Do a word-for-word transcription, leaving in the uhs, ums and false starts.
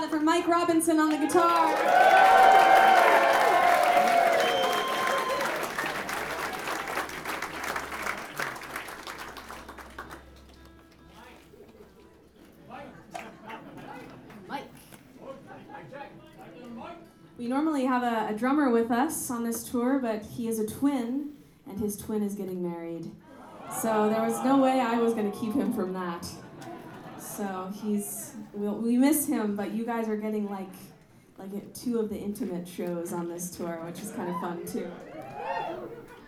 got it for Mike Robinson on the guitar. Mike. We normally have a, a drummer with us on this tour, but he is a twin, and his twin is getting married. So there was no way I was going to keep him from that. So he's, we'll, we miss him, but you guys are getting like, like two of the intimate shows on this tour, which is kind of fun too.